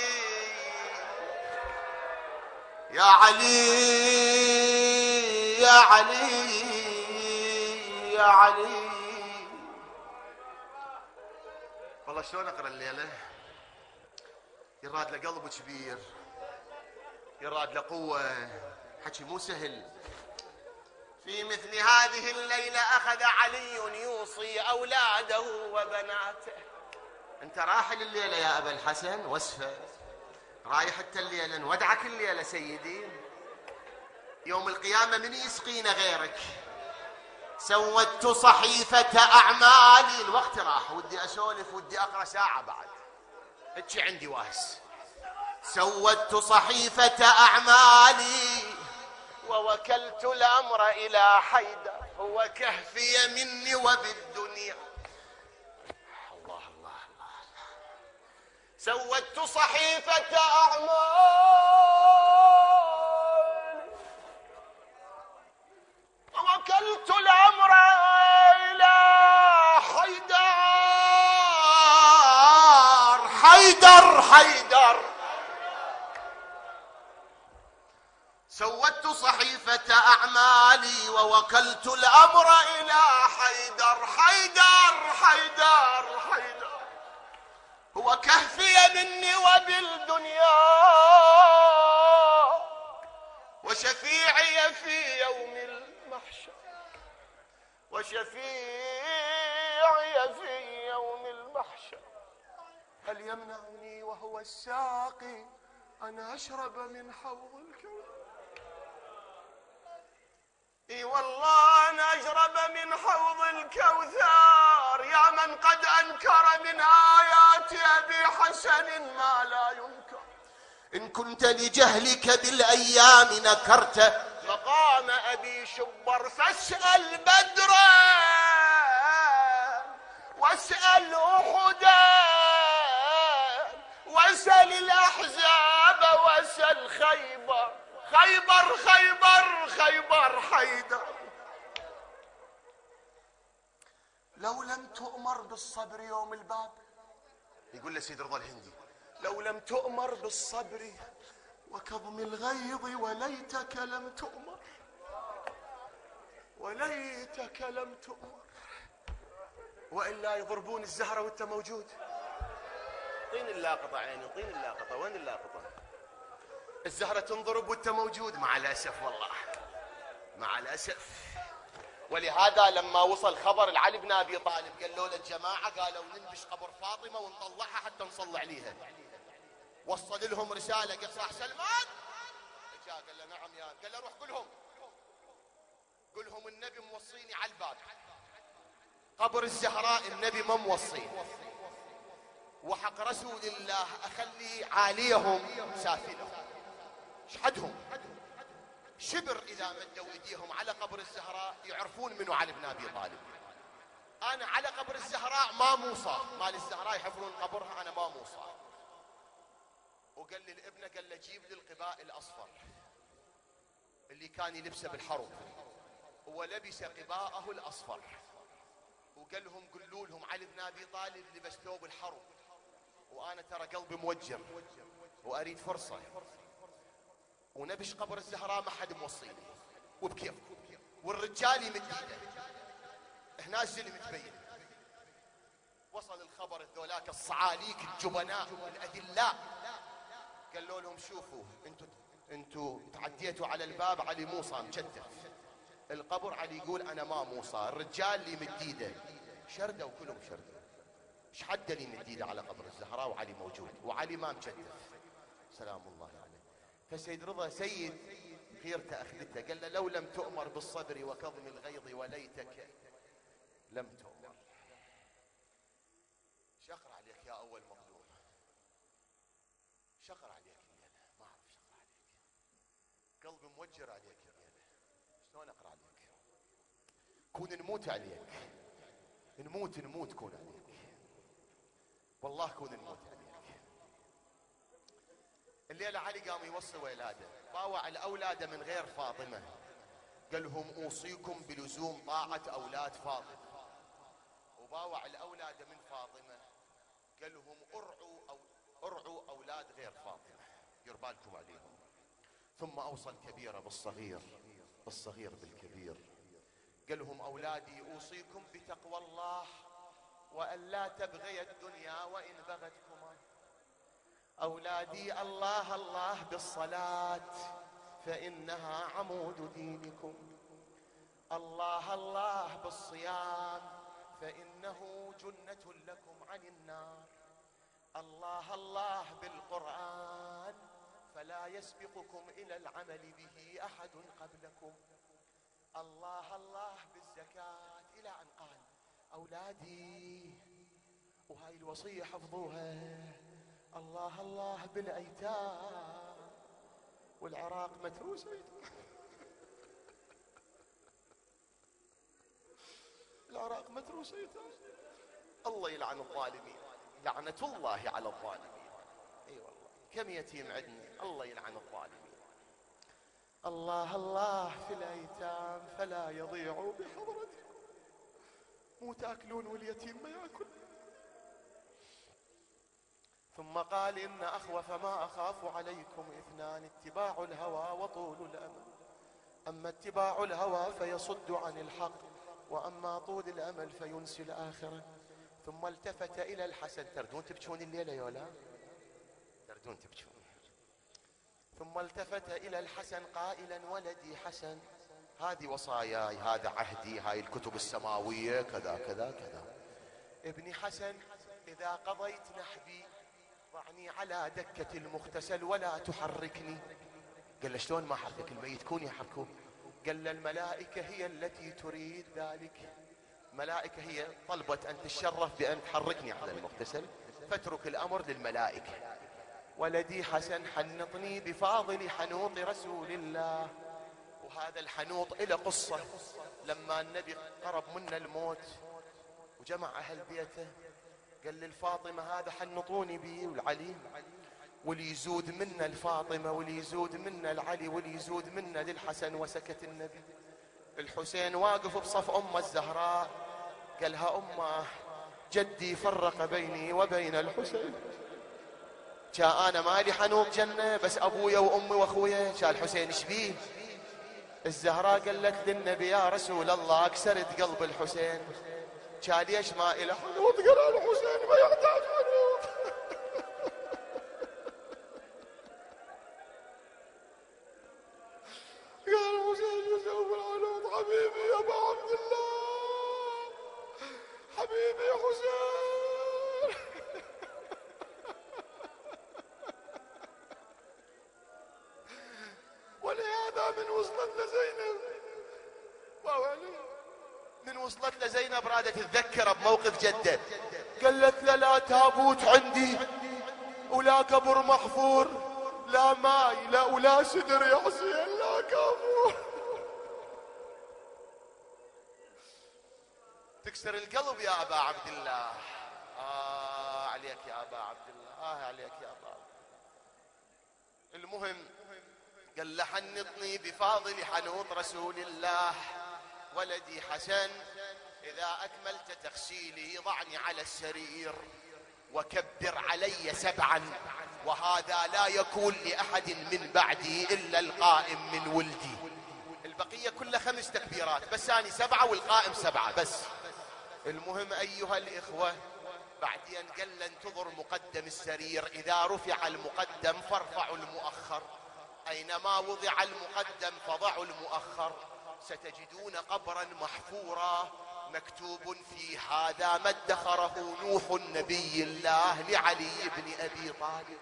يا علي يا علي يا علي. والله شلون اقرا الليله؟ يراد له قلب كبير، يراد له قوه، حكي مو سهل. في مثل هذه الليله اخذ علي يوصي اولاده وبناته. انت راحل الليله يا ابا الحسن وسفه، رايح حتى الليله، نودعك الليله سيدي. يوم القيامه من يسقينا غيرك؟ سودت صحيفه اعمالي، الوقت راح، ودي اسولف، ودي اقرا ساعه بعد، هيك عندي واهس. سودت صحيفه اعمالي ووكلت الامر الى حيدر، هو كهفي مني وبالدنيا. الله الله الله. سودت صحيفه اعمالي ووكلت الامر الى حيدر، حيدر حيدر. سودت صحيفة أعمالي ووكلت الأمر إلى حيدر، حيدر حيدر حيدر. هو كهفي مني وبالدنيا وشفيعي في يوم المحشر، وشفيعي في يوم المحشر. هل يمنعني وهو الساقي أن أشرب من حوض الكوثر؟ اي والله أنا أشرب من حوض الكوثر، يا من قد أنكر من آيات أبي حسن ما لا ينكر. إن كنت لجهلك بالأيام نكرت مقام أبي شبر، فاسأل بدرا واسأل أحدا واسأل الأحزاب واسأل خيبر، خيبر خيبر خيبر حيدر. لو لم تؤمر بالصبر يوم الباب، يقول له سيد رضا الهندي، لو لم تؤمر بالصبر وكظم الغيظ وليتك لم تؤمر، وليتك لم تؤمر، وإلا يضربون الزهرة وانت موجود. طين اللاقطة عيني، طين اللاقطة، وين اللاقطة؟ الزهرة تنضرب وانت موجود، مع الأسف والله مع الأسف. ولهذا لما وصل خبر لعلي بن أبي طالب قالوا له الجماعة، قالوا ننبش قبر فاطمة ونطلعها حتى نصلي عليها. وصل لهم رسالة، قال صاح سلمان جاء، قال له نعم يا، قال له روح قلهم قلهم النبي موصيني على الباب، قبر الزهراء النبي ما موصي، وحق رسول الله أخلي عاليهم سافلهم. شحدهم شبر إذا مدوا إيديهم على قبر الزهراء يعرفون منه علي بن أبي طالب. أنا على قبر الزهراء ما موصى، مال الزهراء يحفرون قبرها، أنا ما موصى. وقال لي الابنة، قال له جيب لي القباء الأصفر اللي كان يلبسه بالحرب، هو لبس قباءه الأصفر. وقال لهم قلوا لهم علي بن أبي طالب لبس ثوب الحرب، وأنا ترى قلبي موجر وأريد فرصة، ونبش قبر الزهراء ما حد موصيني وبكيف. والرجال يمد ايده، هنا الزلم تبين. وصل الخبر الذولاك الصعاليك الجبناء الأدلاء، قالوا لهم شوفوا انتوا انتوا تعديتوا على الباب، علي موصى مجدف القبر، علي يقول انا ما موصى. الرجال اللي يمد ايده شردوا كلهم شردوا. ايش حد اللي يمد ايده على قبر الزهراء وعلي موجود، وعلي ما مجدف سلام الله عليه. فسيد رضا سيد خيرته اخذته، قال له لو لم تؤمر بالصبر وكظم الغيظ وليتك لم تؤمر. شقر عليك يا اول مظلوم، شقر عليك الليله، ما اعرف شقر عليك، قلبي موجر عليك الليله، شلون اقرا عليك؟ كون نموت عليك، نموت نموت كون عليك، والله كون نموت عليك. الليلة علي قام يوصي ولاده، باوع الأولاد من غير فاطمة، قال لهم أوصيكم بلزوم طاعة أولاد فاطمة. وباوع الأولاد من فاطمة قال لهم ارعوا أو ارعوا أولاد غير فاطمة، دير بالكم عليهم. ثم أوصى الكبير بالصغير، الصغير بالكبير، قال لهم أولادي أوصيكم بتقوى الله وأن لا تبغي الدنيا وإن بغتكما. أولادي الله الله بالصلاة فإنها عمود دينكم. الله الله بالصيام فإنه جنة لكم عن النار. الله الله بالقرآن فلا يسبقكم إلى العمل به أحد قبلكم. الله الله بالزكاة، إلى أن قال أولادي، وهاي الوصية حفظوها، الله الله بالأيتام، والعراق متروس أيتام. العراق متروس أيتام. الله يلعن الظالمين، لعنة الله على الظالمين. اي أيوة والله كم يتيم عندنا، الله يلعن الظالمين. الله الله في الأيتام فلا يضيعوا بحضرتكم، مو تاكلون واليتيم ما ياكل. ثم قال إن أخوف ما أخاف عليكم اثنان، اتباع الهوى وطول الأمل. أما اتباع الهوى فيصد عن الحق، وأما طول الأمل فينسي الآخرة. ثم التفت إلى الحسن، تردون تبكون الليلة يولا، تردون تبكون. ثم التفت إلى الحسن قائلا ولدي حسن، هذه وصاياي، هذا عهدي، هاي الكتب السماوية كذا كذا كذا. ابني حسن إذا قضيت نحبي ضعني على دكة المغتسل ولا تحركني. قال له شلون ما حركك، الميت كون يحركوه. قال له الملائكة هي التي تريد ذلك، ملائكة هي طلبت أن تشرف بأن تحركني على المغتسل، فاترك الأمر للملائكة. ولدي حسن حنطني بفاضل حنوط رسول الله. وهذا الحنوط إلى قصة، لما النبي قرب منا الموت وجمع أهل بيته قال للفاطمة هذا حنطوني بي والعلي، واللي يزود منا الفاطمة واللي يزود منا العلي واللي يزود منا للحسن. وسكت النبي. الحسين واقف بصف أمه الزهراء قالها أمه جدي فرق بيني وبين الحسين، جاء أنا مالي حنوط جنة بس أبويا وأمي وأخويا، جاء الحسين إيش بيه؟ الزهراء قالت للنبي يا رسول الله كسرت قلب الحسين. جاء ليش ما إله حنوط؟ قال الحسين ما يحتاج حنوط. قال الحسين يسوي الحنوط حبيبي يا أبا عبد الله، حبيبي يا حسين. ولهذا من وصلت لزينب من وصلت لزينب رادت تذكر بموقف جده، قالت له لا تابوت عندي ولا قبر محفور، لا ماي لا ولا سدر يا حسين، لا كافور. تكسر القلب يا أبا عبد الله. آه عليك يا أبا عبد الله، آه عليك يا أبا عبد الله. المهم قال له حنطني بفاضل حنوط رسول الله. ولدي حسن إذا أكملت تغسيلي ضعني على السرير وكبر علي سبعا، وهذا لا يكون لأحد من بعدي إلا القائم من ولدي. البقية كلها خمس تكبيرات، بس أنا سبعة والقائم سبعة بس. المهم أيها الإخوة بعدين قال له انتظر مقدم السرير، إذا رفع المقدم فارفعوا المؤخر، أينما وضع المقدم فضعوا المؤخر، ستجدون قبرا محفورا مكتوب فيه هذا ما ادخره نوح النبي الله لعلي بن أبي طالب.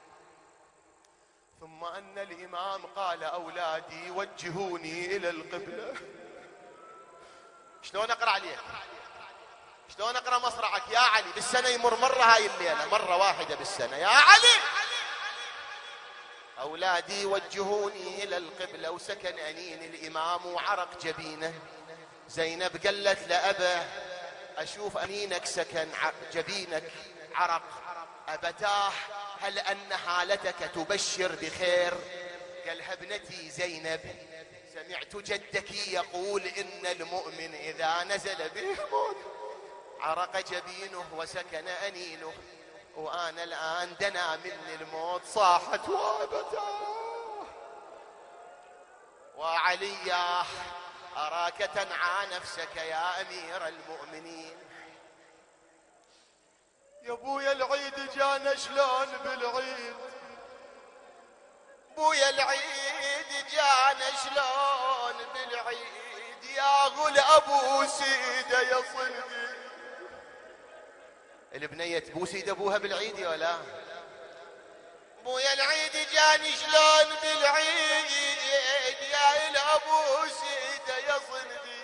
ثم أن الإمام قال أولادي وجهوني إلى القبلة. شلون أقرأ عليك؟ شلون أقرأ مصرعك يا علي؟ بالسنة يمر مرة هاي الليلة، مرة واحدة بالسنة يا علي. أولادي وجهوني إلى القبلة. وسكن أنين الإمام وعرق جبينه. زينب قالت لأبا أشوف أنينك سكن جبينك العرق. أبتاه هل أن حالتك تبشر بخير؟ قالها ابنتي زينب سمعت جدك يقول إن المؤمن إذا نزل به الموت عرق جبينه وسكن أنينه، وأنا الآن دنا مني الموت صاحت وأبتاه. وعلياه أراك تنعى نفسك يا أمير المؤمنين. يا ابويا العيد جانا شلون بالعيد، ابويا العيد جانا شلون بالعيد، يا غل ابو سيده يا صلبي. البنيه تبوس ايد ابوها بالعيد يا لا؟ ابويا العيد جاني شلون بالعيد يا الابو سيده يا صلبي،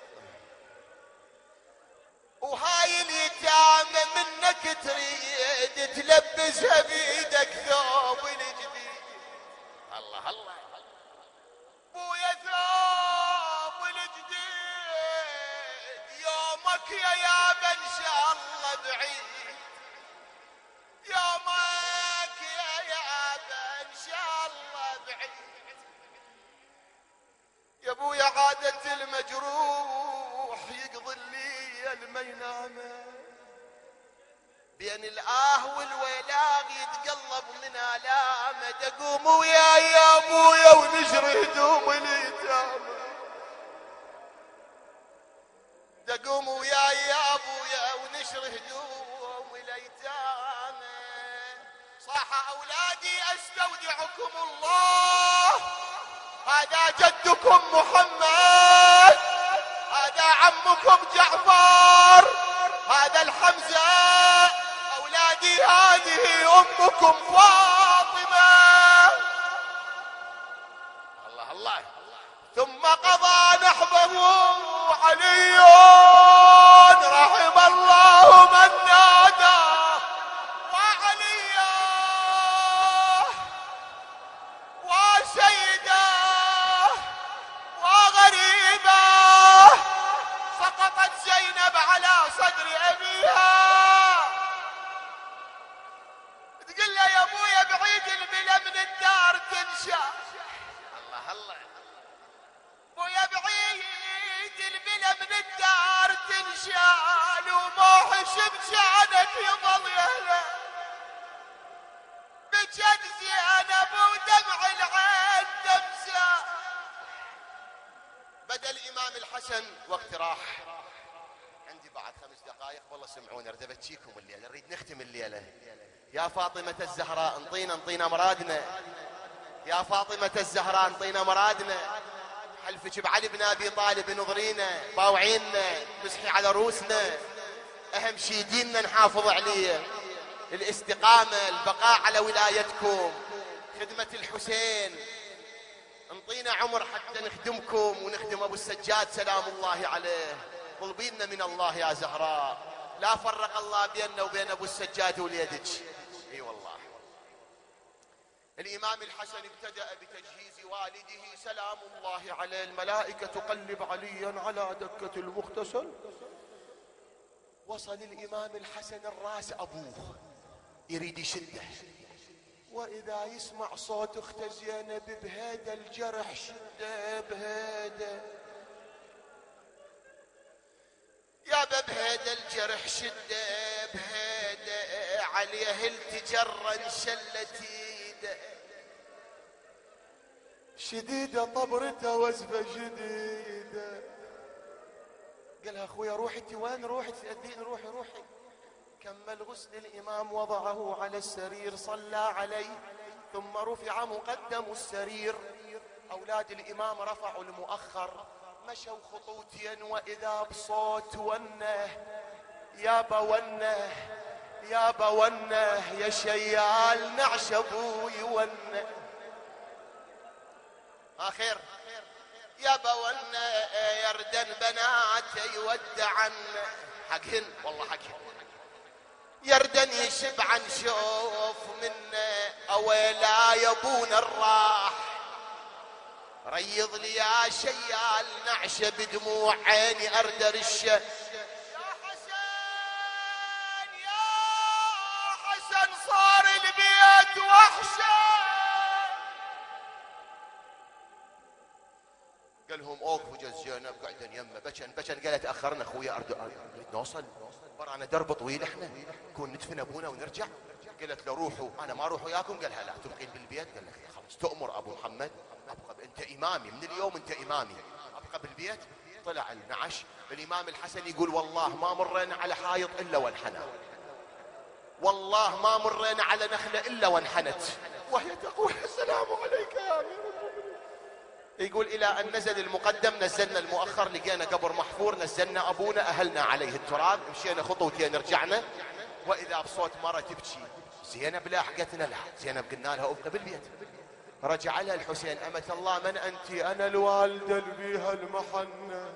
وهاي اليتامى منك تريد تلبسها بيدك ثوب الجديد. الله الله بويا ثوب الجديد يومك يا يابا ان شاء الله بعيد، يومك يا يابا ان شاء الله بعيد. يا ابويا عادة المجروح يقضي الليل ما ينامه، بين الآه والويلاغ يتقلب من آلامه. تقوم ويا يا ابويا ونشر هدوم اليتامى، تقوم ويا يا ابويا ونشر هدوم اليتامى. صاح اولادي استودعكم الله، هذا جدكم محمد، هذا عمكم جعفر، هذا الحمزة، أولادي هذه أمكم فاطمة. الله الله. ثم قضى نحبه علي رحم الله من نادى وعليا وسيدا وغريبا. سقطت زينب على صدر أبيها تقول له يا ابويا بعيد البلا من الدار تنشا. الله الله. ابويا بعيد البلا من الدار تنشال، وما حشم شانك يضل يهلا. بجد زينب ودمع العين تمسى. بدأ الإمام الحسن وقت راح. عندي بعد خمس دقائق والله سمعوني اريد ابكيكم الليله، نريد نختم الليله. يا فاطمة الزهراء انطينا انطينا مرادنا، يا فاطمة الزهراء انطينا مرادنا. حلفك بعلي بن ابي طالب نظرينا باوعينا مسحي على روسنا. اهم شي ديننا نحافظ عليه، الاستقامة، البقاء على ولايتكم، خدمة الحسين. انطينا عمر حتى نخدمكم ونخدم ابو السجاد سلام الله عليه. طلبينا من الله يا زهراء، لا فرق الله بيننا وبين ابو السجاد وليدك. اي والله. الامام الحسن ابتدأ بتجهيز والده سلام الله عليه. الملائكة تقلب عليا على دكة المغتسل. وصل الامام الحسن الراس ابوه يريد يشده، واذا يسمع صوت اخته زينب بهذا الجرح شده بهذا يا بهذا الجرح شده بهذا عليه التجرة انشلت ايده شديدة طبرته وزفة شديدة. قالها اخويا روحي انت وين روحي تأذين روحي روحي. كمل غسل الامام وضعه على السرير صلى عليه ثم رفع مقدم السرير. اولاد الامام رفعوا المؤخر مشوا خطوتين واذا بصوت ونه يا بونه يا بونه يا شيال نعش ابوي ونه اخر يا بونه يردن بناتي يودعن حقهن والله حقهن يردن يشبع نشوف منه اويلا يا ابونا الراح ريض لي يا شيال نعشه بدموع عيني اردر الشه. يا حسين يا الحسن صار البيت وحشة. قال لهم اوقفوا جز زينب قاعدين يمه بشن بشن. قالت اخرنا اخويا اريد نوصل برانا درب طويل احنا نكون ندفن ابونا ونرجع. قالت له روحوا انا ما اروح وياكم. قالها لا تبقين بالبيت. قال لك خلاص تؤمر ابو محمد ابقى انت امامي من اليوم انت امامي ابقى بالبيت. طلع النعش الامام الحسن يقول والله ما مرينا على حائط الا وانحنى والله ما مرينا على نخله الا وانحنت وهي تقول السلام عليك يا امير المؤمنين. يقول الى ان نزل المقدم نزلنا المؤخر لقينا قبر محفور نزلنا ابونا اهلنا عليه التراب مشينا خطوتين رجعنا واذا بصوت مره تبكي. زينب لاحقتنا لا زينب قلنا لها ابقى بالبيت. رجع لها الحسين امة الله من انت؟ انا الوالده اللي بيها المحنه.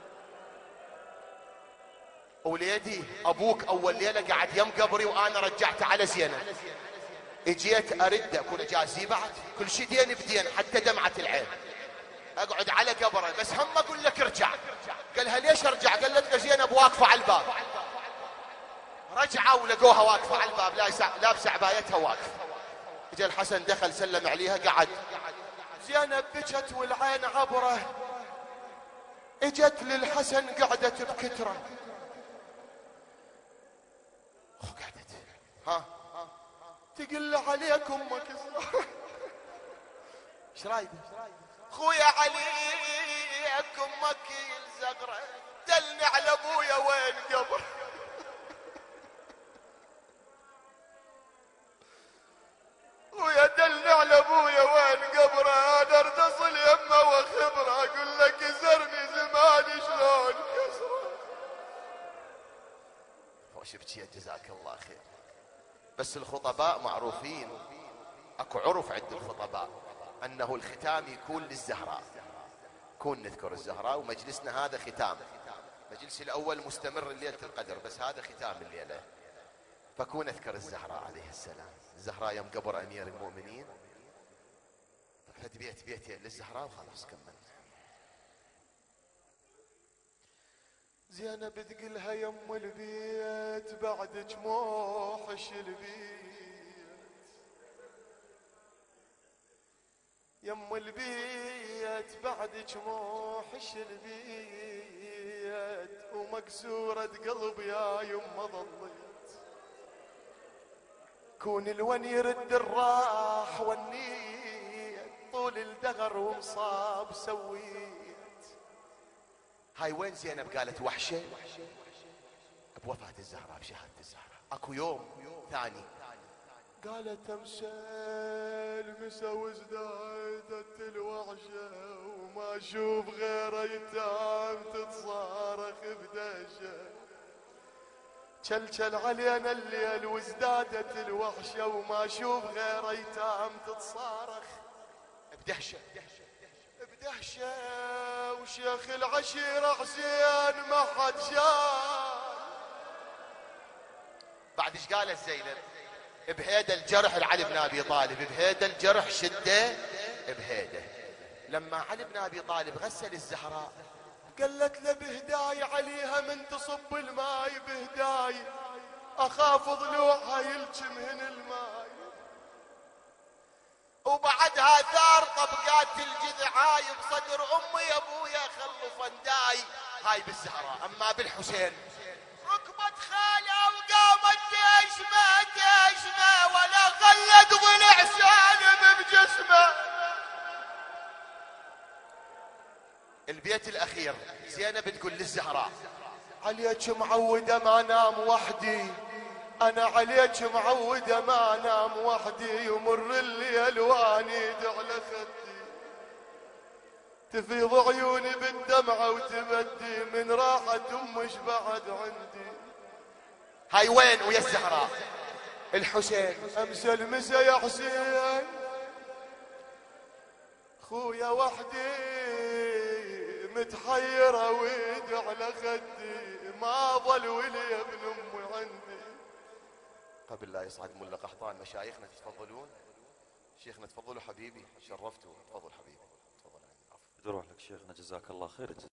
وليدي ابوك اول ليله قعد يم قبري وانا رجعت على زينب. اجيت ارد اكون جازي بعد كل شيء دين بدين حتى دمعه العين اقعد على قبره بس هم اقول لك ارجع. قالها ليش ارجع؟ قالت له زينب واقفه على الباب. رجعوا ولقوها واقفه على الباب لابسه عبايتها واقفه. اجى الحسن دخل سلم عليها قعد. زينب بكت والعين عبره. اجت للحسن قعدت بكتره. قعدت ها تقل عليك امك ايش رايك؟ خويا عليك امك الزغره دلني على ابويا وين قبر. خويا دلني على ابويا وين قبره انا ارد اصل يمه وخبره اقول لك زرني زمان شلون كسره. وش بكيت جزاك الله خير. بس الخطباء معروفين اكو عرف عند الخطباء انه الختام يكون للزهراء. كون نذكر الزهراء ومجلسنا هذا ختام. مجلس الاول مستمر ليله القدر بس هذا ختام الليله. فكون اذكر الزهراء عليه السلام. الزهراء يوم قبر امير المؤمنين فد بيت بيتين للزهراء وخلاص كملنا. زينب تقلها يم البيت بعدك موحش البيت يم البيت بعدك موحش البيت ومكسورة قلب يا يما ظليت. كون الون يرد الراح والنيت طول الدهر ومصاب سويت. هاي وين زينب قالت وحشة؟ بوفاة الزهراء بشهادة الزهراء. اكو يوم ثاني قالت امسال مسا وازدادت الوحشة وما اشوف غير ايتام تتصارخ بدهشة. شلشل علينا الليل وازدادت الوحشة وما اشوف غير ايتام تتصارخ بدهشة بدهشة. وشيخ العشيرة حسين ما حد شاف. بعد ايش قالت زينب؟ بهيدا الجرح لعلي بن ابي طالب بهيدا الجرح شده بهيدا. لما علي بن ابي طالب غسل الزهراء قالت له بهداي عليها من تصب الماي بهداي اخاف ضلوعها يلجمهن الماي. وبعدها ثار طبقات الجذعاي بصدر امي يا ابويا خلوا فنداي. هاي بالزهراء. اما بالحسين ركبت خاله وقامت تشمه تشمه ولا خلت ضلع سالم بجسمه. البيت الاخير زينب تقول للزهراء عليك معوده ما نام وحدي انا عليك معوده ما انام وحدي يمر الليل وانيد على خدي تفيض عيوني بالدمعه وتبدي من راحه امش بعد عندي. هاي وين ويا الزهراء؟ الحسين امس المسا يا حسين خويا وحدي متحيره ويد على خدي ما ظل ولي ابن امي عندي. قبل لا يصعد ملا قحطان مشايخنا تتفضلون. شيخنا تفضلوا حبيبي شرفتوا. تفضل حبيبي تفضل. يروح لك شيخنا جزاك الله خير.